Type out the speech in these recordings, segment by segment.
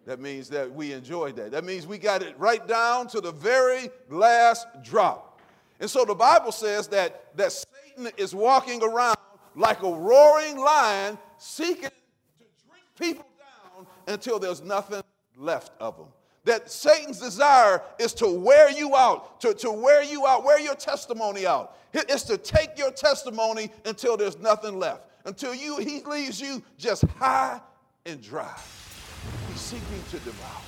That means that we enjoyed that. That means we got it right down to the very last drop. And so the Bible says that Satan is walking around like a roaring lion seeking to drink people down until there's nothing left of them. That Satan's desire is to wear you out, to wear you out, wear your testimony out. It's to take your testimony until there's nothing left, until he leaves you just high and dry. He's seeking to devour.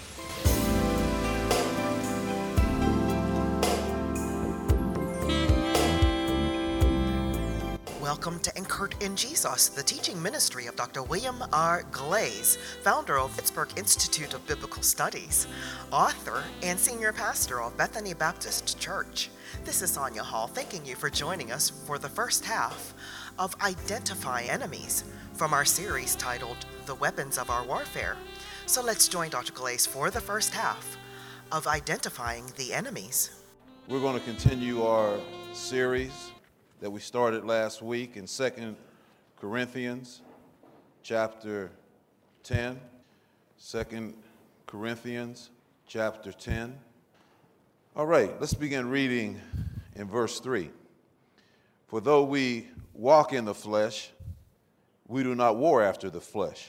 Welcome to Anchored in Jesus, the teaching ministry of Dr. William R. Glaze, founder of Pittsburgh Institute of Biblical Studies, author and senior pastor of Bethany Baptist Church. This is Sonia Hall, thanking you for joining us for the first half of Identify Enemies from our series titled The Weapons of Our Warfare. So let's join Dr. Glaze for the first half of Identifying the Enemies. We're going to continue our series that we started last week in 2 Corinthians chapter 10. 2 Corinthians chapter 10. All right, let's begin reading in verse 3. For though we walk in the flesh, we do not war after the flesh.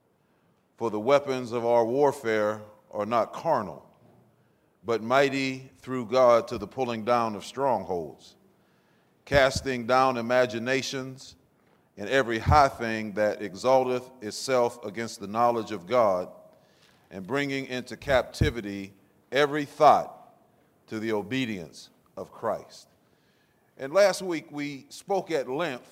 For the weapons of our warfare are not carnal, but mighty through God to the pulling down of strongholds, casting down imaginations and every high thing that exalteth itself against the knowledge of God, and bringing into captivity every thought to the obedience of Christ. And last week we spoke at length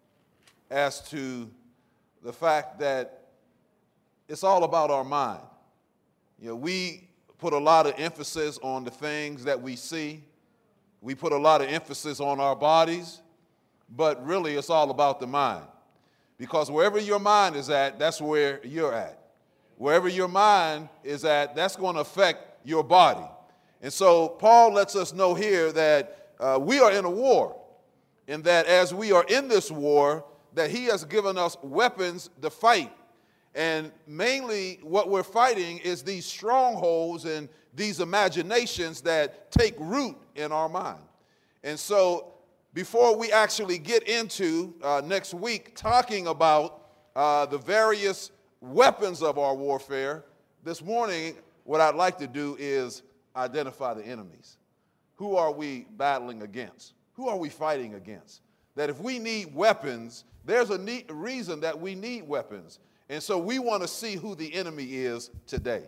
as to the fact that it's all about our mind. You know, we put a lot of emphasis on the things that we see. We put a lot of emphasis on our bodies, but really it's all about the mind. Because wherever your mind is at, that's where you're at. Wherever your mind is at, that's going to affect your body. And so Paul lets us know here that we are in a war, and that as we are in this war, that he has given us weapons to fight. And mainly what we're fighting is these strongholds and these imaginations that take root in our mind. And so before we actually get into next week talking about the various weapons of our warfare, this morning what I'd like to do is identify the enemies. Who are we battling against? Who are we fighting against? That if we need weapons, there's a reason that we need weapons. And so we want to see who the enemy is today.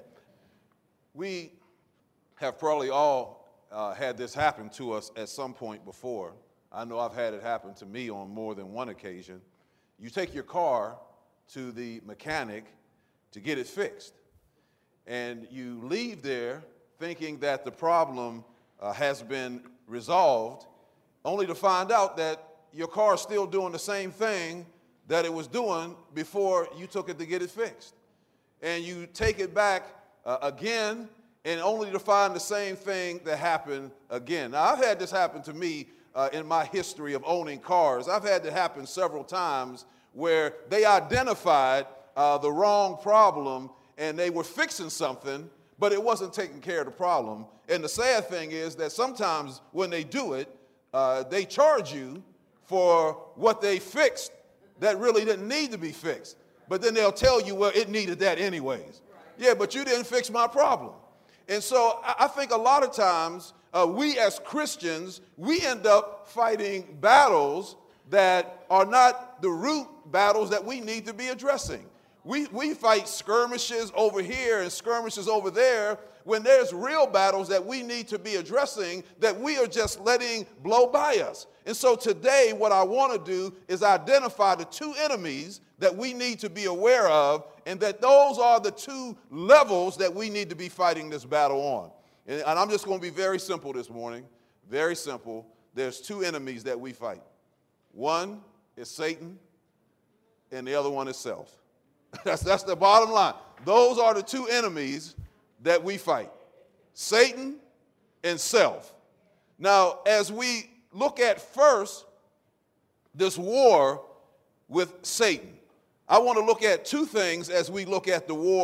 We have probably all had this happen to us at some point before. I know I've had it happen to me on more than one occasion. You take your car to the mechanic to get it fixed, and you leave there thinking that the problem has been resolved, only to find out that your car is still doing the same thing that it was doing before you took it to get it fixed. And you take it back again, and only to find the same thing that happened again. Now, I've had this happen to me in my history of owning cars. I've had it happen several times where they identified the wrong problem, and they were fixing something, but it wasn't taking care of the problem. And the sad thing is that sometimes when they do it, they charge you for what they fixed that really didn't need to be fixed. But then they'll tell you, well, it needed that anyways. Yeah, but you didn't fix my problem. And so I think a lot of times we as Christians, we end up fighting battles that are not the root battles that we need to be addressing. We fight skirmishes over here and skirmishes over there when there's real battles that we need to be addressing that we are just letting blow by us. And so today what I want to do is identify the two enemies that we need to be aware of, and that those are the two levels that we need to be fighting this battle on. And I'm just going to be very simple this morning, very simple. There's two enemies that we fight. One is Satan, and the other one is self. That's the bottom line. Those are the two enemies that we fight, Satan and self. Now, as we look at first this war with Satan, I want to look at two things as we look at the war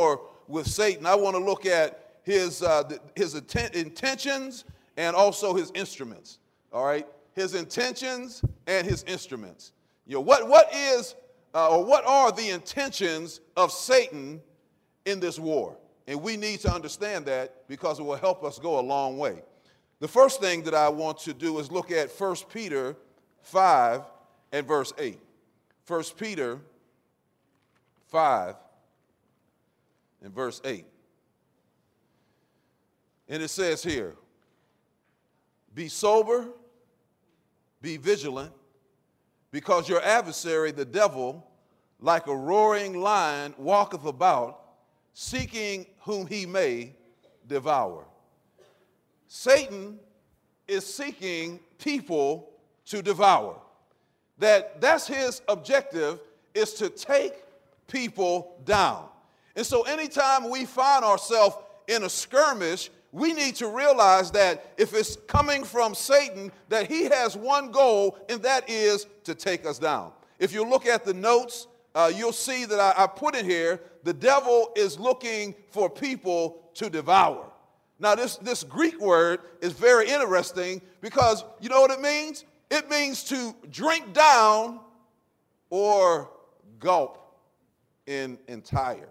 with Satan, I want to look at his intentions and also his instruments. All right, his intentions and his instruments. What are the intentions of Satan in this war? And we need to understand that because it will help us go a long way. The first thing that I want to do is look at 1 Peter 5 and verse 8. 1 Peter 5 and verse 8. And it says here, be sober, be vigilant, because your adversary, the devil, like a roaring lion, walketh about, seeking whom he may devour. Satan is seeking people to devour. That's his objective, is to take people down. And so anytime we find ourselves in a skirmish, we need to realize that if it's coming from Satan, that he has one goal, and that is to take us down. If you look at the notes, you'll see that I put in here, the devil is looking for people to devour. Now, this Greek word is very interesting because you know what it means? It means to drink down or gulp in entire.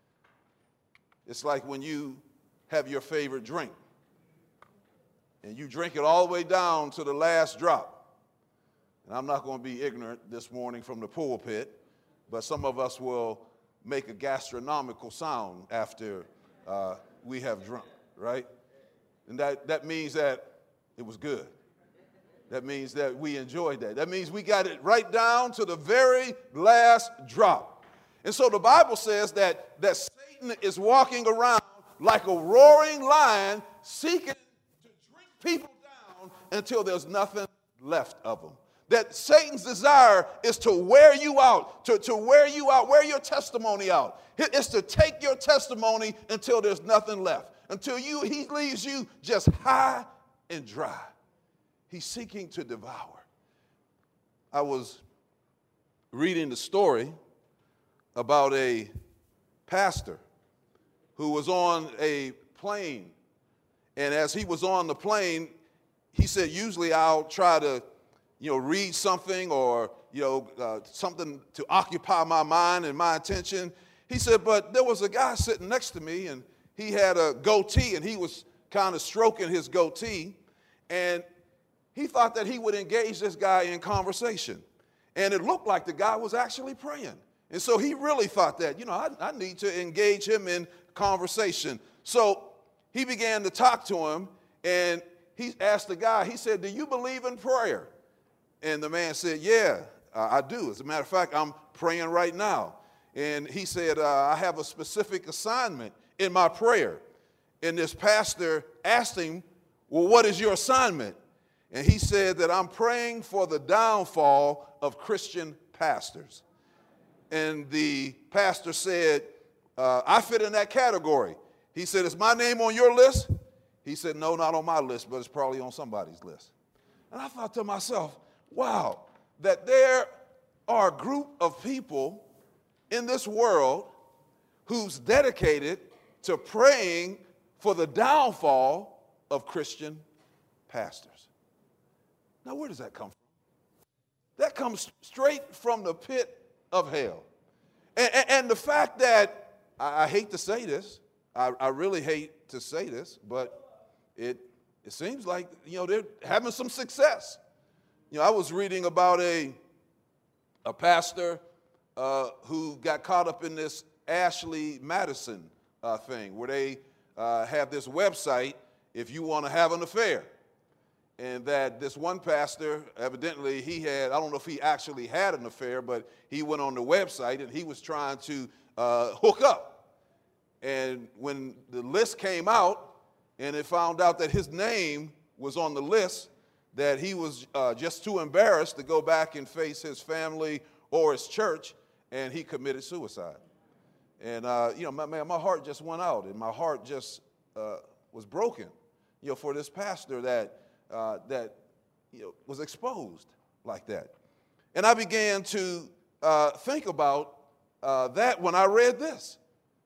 It's like when you have your favorite drink and you drink it all the way down to the last drop. And I'm not going to be ignorant this morning from the pulpit, but some of us will make a gastronomical sound after we have drunk, right? And that means that it was good. That means that we enjoyed that. That means we got it right down to the very last drop. And so the Bible says that Satan is walking around like a roaring lion, seeking to drink people down until there's nothing left of them. That Satan's desire is to wear you out, to wear you out, wear your testimony out. It's to take your testimony until there's nothing left, until he leaves you just high and dry. He's seeking to devour. I was reading the story about a pastor who was on a plane, and as he was on the plane, he said, usually I'll try to read something or, something to occupy my mind and my attention. He said, but there was a guy sitting next to me, and he had a goatee, and he was kind of stroking his goatee, and he thought that he would engage this guy in conversation. And it looked like the guy was actually praying. And so he really thought that, I need to engage him in conversation. So he began to talk to him, and he asked the guy, he said, do you believe in prayer? And the man said, yeah, I do. As a matter of fact, I'm praying right now. And he said, I have a specific assignment in my prayer. And this pastor asked him, well, what is your assignment? And he said that I'm praying for the downfall of Christian pastors. And the pastor said, I fit in that category. He said, is my name on your list? He said, no, not on my list, but it's probably on somebody's list. And I thought to myself, wow, that there are a group of people in this world who's dedicated to praying for the downfall of Christian pastors. Now, where does that come from? That comes straight from the pit of hell. And the fact that, I hate to say this, I really hate to say this, but it seems like, they're having some success. I was reading about a pastor who got caught up in this Ashley Madison thing, where they have this website, if you want to have an affair. And that this one pastor, evidently I don't know if he actually had an affair, but he went on the website and he was trying to hook up. And when the list came out and it found out that his name was on the list, that he was just too embarrassed to go back and face his family or his church, and he committed suicide. And, my heart just went out, and my heart just was broken, for this pastor that was exposed like that. And I began to think about that when I read this.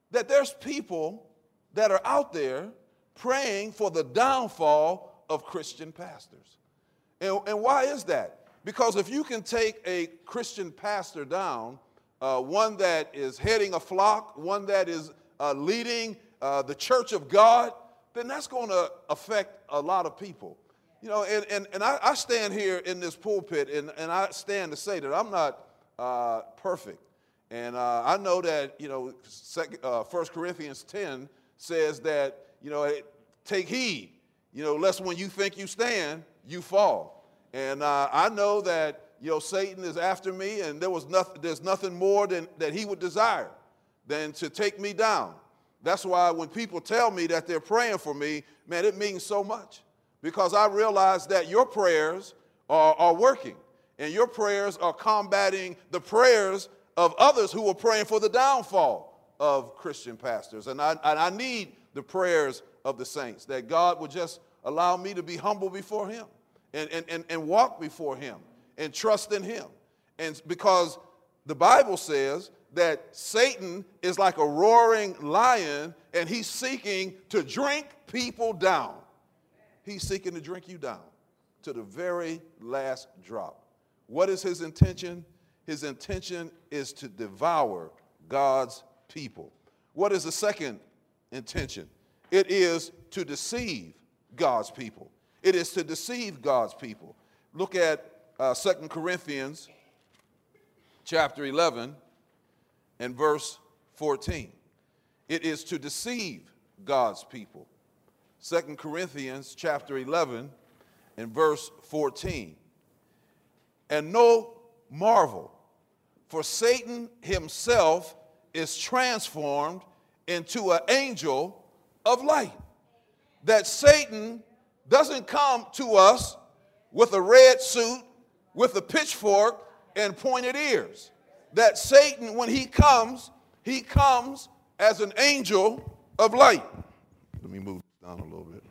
that there's people that are out there praying for the downfall of Christian pastors. And why is that? Because if you can take a Christian pastor down, one that is heading a flock, one that is leading the church of God, then that's going to affect a lot of people. You know, and I stand here in this pulpit, and I stand to say that I'm not perfect. And I know that, you know, 1 Corinthians 10 says that, you know, take heed, you know, lest when you think you stand, you fall. And I know that, you know, Satan is after me, and there's nothing more that he would desire than to take me down. That's why when people tell me that they're praying for me, man, it means so much. Because I realize that your prayers are working, and your prayers are combating the prayers of others who are praying for the downfall of Christian pastors. And I need the prayers of the saints, that God would just allow me to be humble before him and walk before him and trust in him. And because the Bible says that Satan is like a roaring lion, and he's seeking to drink people down. He's seeking to drink you down to the very last drop. What is his intention? His intention is to devour God's people. What is the second intention? It is to deceive God's people. It is to deceive God's people. Look at 2 Corinthians chapter 11 and verse 14. It is to deceive God's people. 2 Corinthians chapter 11 and verse 14. And no marvel, for Satan himself is transformed into an angel of light. That Satan doesn't come to us with a red suit, with a pitchfork, and pointed ears. That Satan, when he comes as an angel of light. Let me move down a little bit.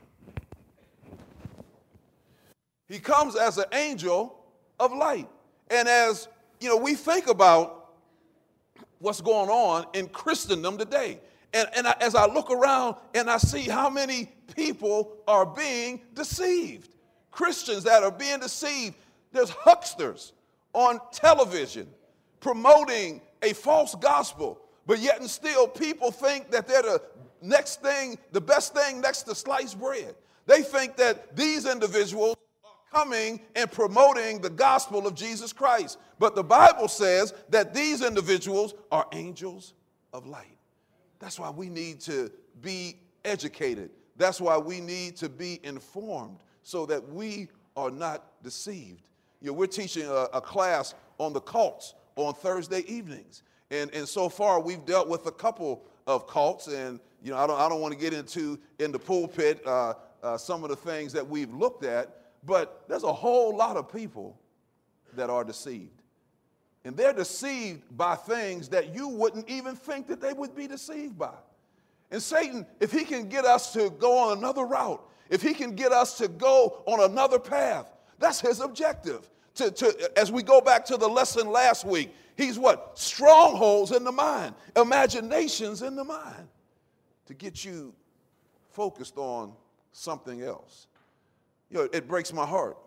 He comes as an angel of light. And as, you know, we think about what's going on in Christendom today, as I look around and I see how many people are being deceived, Christians that are being deceived. There's hucksters on television promoting a false gospel, but yet and still people think that they're the next thing, the best thing next to sliced bread. They think that these individuals are coming and promoting the gospel of Jesus Christ. But the Bible says that these individuals are angels of light. That's why we need to be educated. That's why we need to be informed so that we are not deceived. You know, we're teaching a class on the cults on Thursday evenings. And so far we've dealt with a couple of cults, and you know, I don't want to get into in the pulpit some of the things that we've looked at, but there's a whole lot of people that are deceived. And they're deceived by things that you wouldn't even think that they would be deceived by. And Satan, if he can get us to go on another route, if he can get us to go on another path, that's his objective. As we go back to the lesson last week, he's what? Strongholds in the mind, imaginations in the mind, to get you focused on something else. You know, it breaks my heart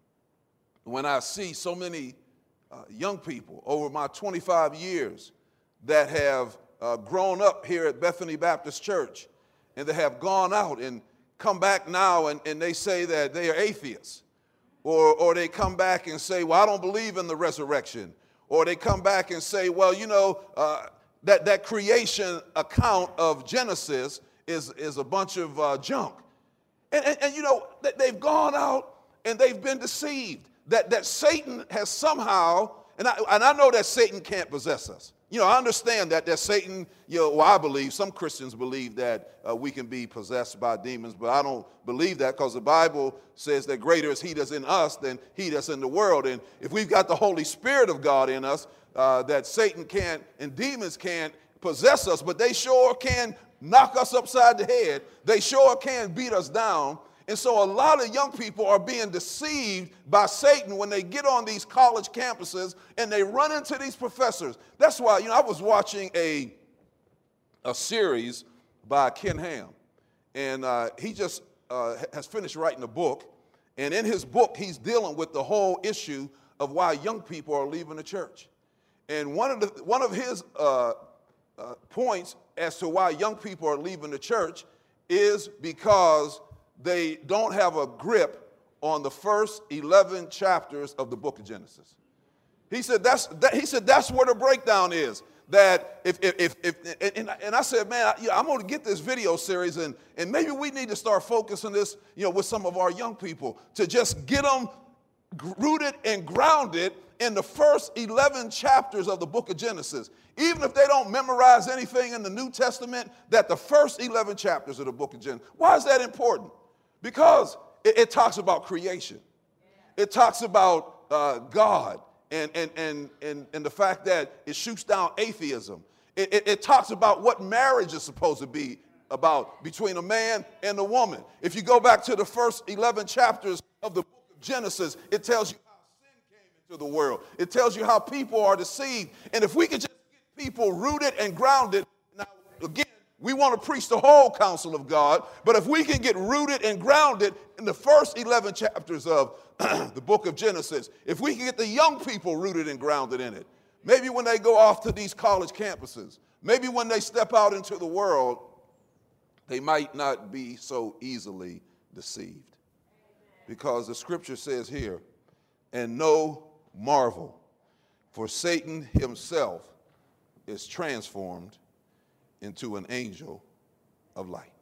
when I see so many young people over my 25 years that have grown up here at Bethany Baptist Church, and they have gone out and come back now and they say that they are atheists. Or they come back and say, well, I don't believe in the resurrection. Or they come back and say, well, you know, that creation account of Genesis is a bunch of junk. And you know, they've gone out and they've been deceived. That Satan has somehow, and I know that Satan can't possess us. You know, I understand that Satan, you know, well, I believe, some Christians believe that we can be possessed by demons, but I don't believe that, because the Bible says that greater is he that's in us than he that's in the world. And if we've got the Holy Spirit of God in us, that Satan can't and demons can't possess us, but they sure can knock us upside the head. They sure can beat us down. And so a lot of young people are being deceived by Satan when they get on these college campuses and they run into these professors. That's why, you know, I was watching a a series by Ken Ham. And he just has finished writing a book. And in his book, he's dealing with the whole issue of why young people are leaving the church. And one of his points as to why young people are leaving the church is because they don't have a grip on the first 11 chapters of the book of Genesis. He said that's where the breakdown is. That and I said, man, I'm going to get this video series, and maybe we need to start focusing this, with some of our young people to just get them rooted and grounded in the first 11 chapters of the book of Genesis. Even if they don't memorize anything in the New Testament, that the first 11 chapters of the book of Genesis. Why is that important? Because it talks about creation. It talks about God. And the fact that it shoots down atheism. It talks about what marriage is supposed to be about between a man and a woman. If you go back to the first 11 chapters of the book of Genesis, it tells you how sin came into the world. It tells you how people are deceived. And if we could just get people rooted and grounded, now again, we want to preach the whole counsel of God, but if we can get rooted and grounded in the first 11 chapters of the book of Genesis, if we can get the young people rooted and grounded in it, maybe when they go off to these college campuses, maybe when they step out into the world, they might not be so easily deceived. Because the scripture says here, and no marvel, for Satan himself is transformed into an angel of light.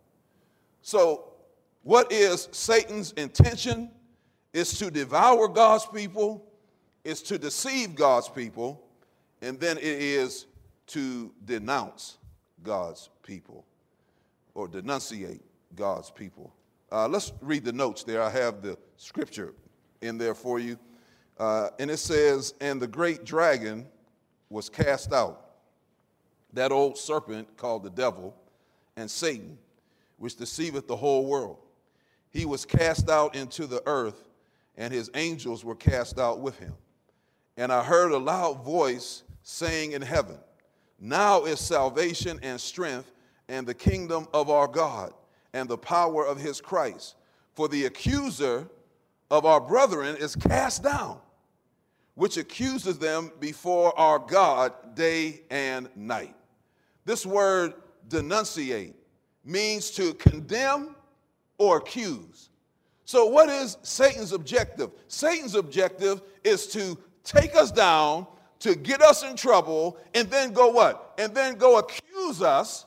So what is Satan's intention? Is to devour God's people, is to deceive God's people, and then it is to denounce God's people or denunciate God's people. Let's read the notes there. I have the scripture in there for you. And it says, and the great dragon was cast out, that old serpent called the devil, and Satan, which deceiveth the whole world. He was cast out into the earth, and his angels were cast out with him. And I heard a loud voice saying in heaven, now is salvation and strength and the kingdom of our God and the power of his Christ. For the accuser of our brethren is cast down, which accuses them before our God day and night. This word denunciate means to condemn or accuse. So what is Satan's objective? Satan's objective is to take us down, to get us in trouble, and then go what? And then go accuse us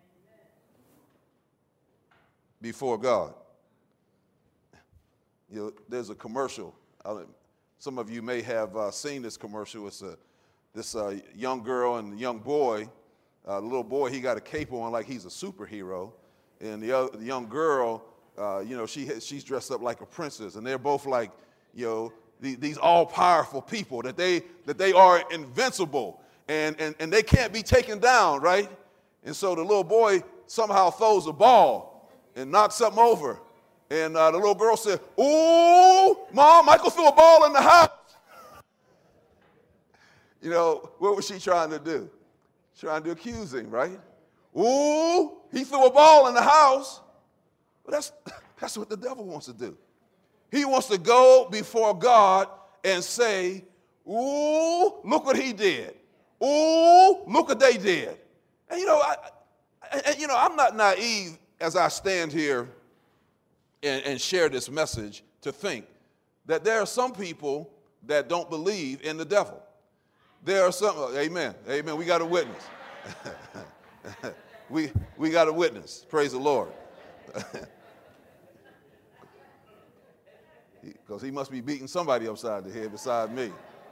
before God. There's a commercial. Some of you may have seen this commercial. It's this young girl and young boy. The little boy, he got a cape on like he's a superhero. And the young girl, she's dressed up like a princess, and they're both like, these all-powerful people that they are invincible, and they can't be taken down, right? And so the little boy somehow throws a ball and knocks something over, and the little girl said, "Ooh, Mom, Michael threw a ball in the house." What was she trying to do? Trying to accuse him, right? Ooh, he threw a ball in the house. Well, that's what the devil wants to do. He wants to go before God and say, ooh, look what he did. Ooh, look what they did. And I'm not naive as I stand here and share this message to think that there are some people that don't believe in the devil. There are some, amen, we got a witness. we got a witness, praise the Lord. Because he must be beating somebody upside the head beside me.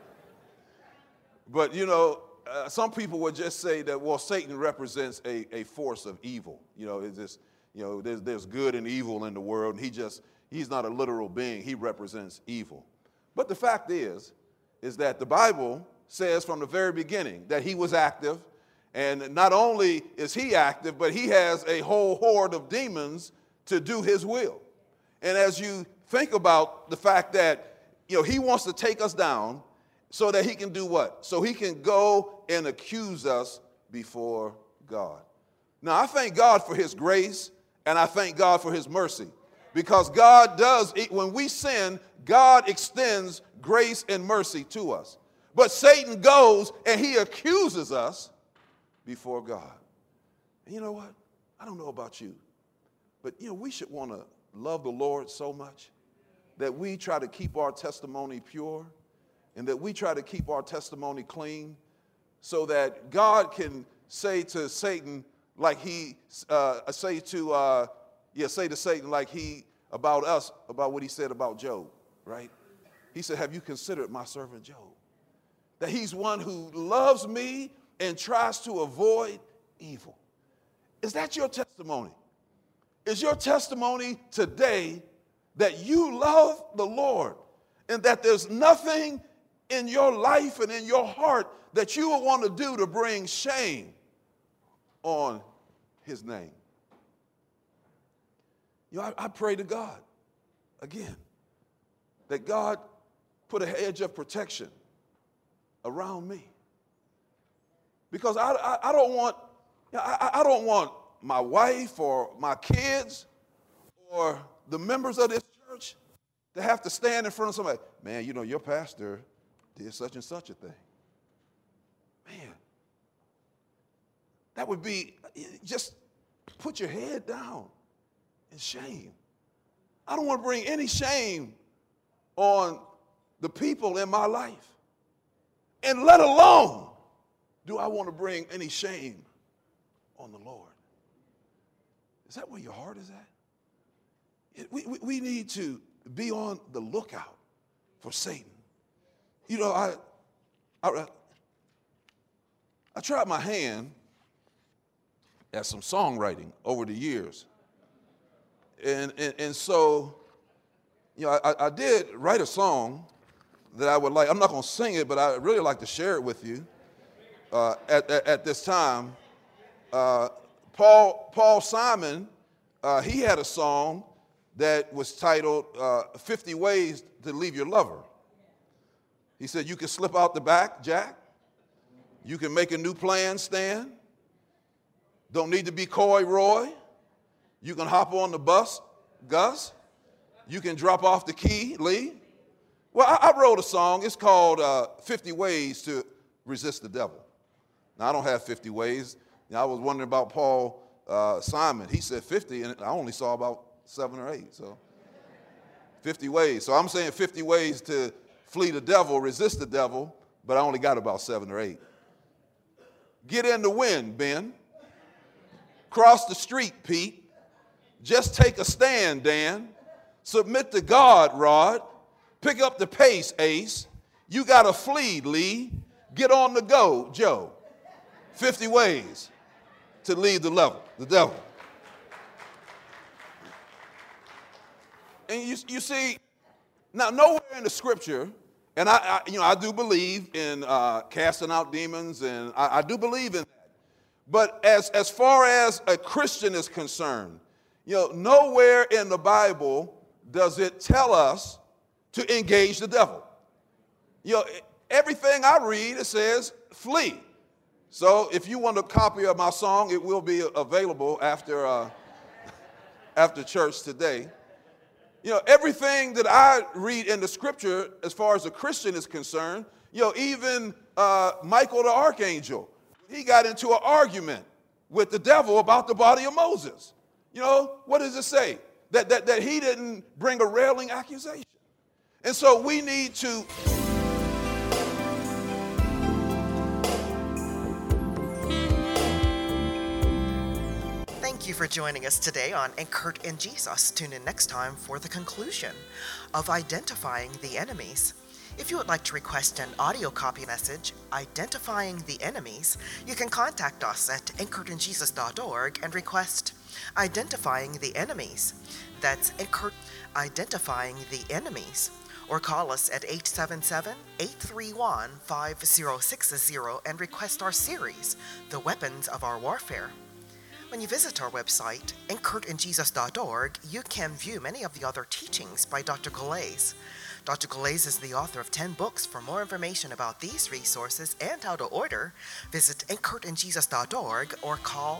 But, some people would just say that, well, Satan represents a force of evil. It's just, there's good and evil in the world, and he's not a literal being. He represents evil. But the fact is that the Bible says from the very beginning that he was active, and not only is he active, but he has a whole horde of demons to do his will. And as you think about the fact that, he wants to take us down so that he can do what? So he can go and accuse us before God. Now, I thank God for his grace, and I thank God for his mercy. Because God does, when we sin, God extends grace and mercy to us. But Satan goes and he accuses us before God. And you know what? I don't know about you, but we should want to love the Lord so much that we try to keep our testimony pure and that we try to keep our testimony clean so that God can say to Satan like he say to Satan like he about us, about what he said about Job, right? He said, have you considered my servant Job? That he's one who loves me and tries to avoid evil. Is that your testimony? Is your testimony today that you love the Lord and that there's nothing in your life and in your heart that you would want to do to bring shame on his name? I pray to God, again, that God put a hedge of protection around me. Because I don't want my wife or my kids or the members of this church to have to stand in front of somebody. Man, your pastor did such and such a thing. Man, that would be, just put your head down in shame. I don't want to bring any shame on the people in my life. And let alone do I want to bring any shame on the Lord. Is that where your heart is at? We need to be on the lookout for Satan. I tried my hand at some songwriting over the years. And so, I did write a song that I would like. I'm not going to sing it, but I really like to share it with you at this time. Paul Simon, he had a song that was titled 50 Ways to Leave Your Lover. He said, you can slip out the back, Jack. You can make a new plan, Stan. Don't need to be coy, Roy. You can hop on the bus, Gus. You can drop off the key, Lee. Well, I wrote a song. It's called 50 Ways to Resist the Devil. Now, I don't have 50 ways. I was wondering about Paul Simon. He said 50, and I only saw about 7 or 8. So 50 ways. So I'm saying 50 ways to flee the devil, resist the devil, but I only got about 7 or 8. Get in the wind, Ben. Cross the street, Pete. Just take a stand, Dan. Submit to God, Rod. Pick up the pace, Ace. You got to flee, Lee. Get on the go, Joe. 50 ways to leave the devil. And you see, now nowhere in the scripture, and I do believe in casting out demons, and I do believe in that. But as far as a Christian is concerned, nowhere in the Bible does it tell us to engage the devil. Everything I read, it says flee. So if you want a copy of my song, it will be available after church today. Everything that I read in the scripture, as far as a Christian is concerned, even Michael the archangel, he got into an argument with the devil about the body of Moses. What does it say? That he didn't bring a railing accusation. And so we need to... Thank you for joining us today on Anchored in Jesus. Tune in next time for the conclusion of Identifying the Enemies. If you would like to request an audio copy message, Identifying the Enemies, you can contact us at anchoredinjesus.org and request Identifying the Enemies. That's Identifying the Enemies. Or call us at 877-831-5060 and request our series, The Weapons of Our Warfare. When you visit our website, anchoredinjesus.org, you can view many of the other teachings by Dr. Galais. Dr. Glaze is the author of 10 books. For more information about these resources and how to order, visit anchoredinjesus.org or call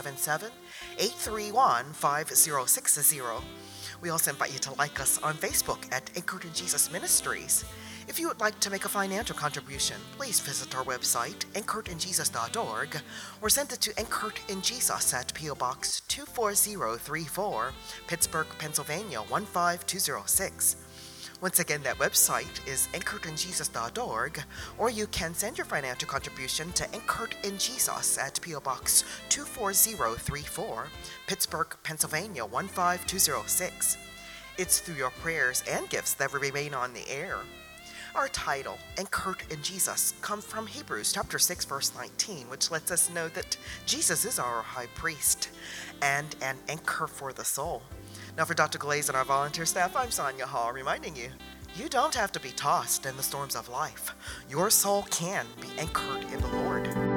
877-831-5060. We also invite you to like us on Facebook at Anchored in Jesus Ministries. If you would like to make a financial contribution, please visit our website, anchoredinjesus.org, or send it to Anchored in Jesus at P.O. Box 24034, Pittsburgh, Pennsylvania 15206. Once again, that website is anchoredinjesus.org, or you can send your financial contribution to Anchored in Jesus at P.O. Box 24034, Pittsburgh, Pennsylvania 15206. It's through your prayers and gifts that we remain on the air. Our title, Anchored in Jesus, comes from Hebrews chapter 6, verse 19, which lets us know that Jesus is our high priest and an anchor for the soul. Now for Dr. Glaze and our volunteer staff, I'm Sonia Hall, reminding you, you don't have to be tossed in the storms of life. Your soul can be anchored in the Lord.